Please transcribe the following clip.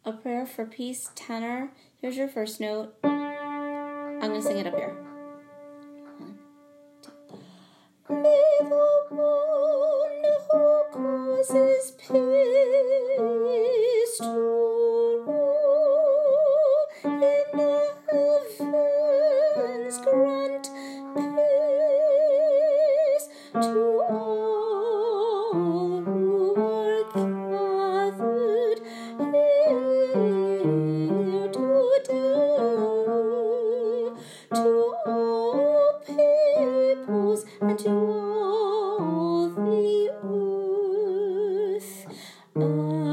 A prayer for peace, tenor. Here's your first note. I'm going to sing it up here. 1, 2. May the one who causes peace to rule in the heavens grant peace to all who are gathered here today, to all peoples and to all the earth.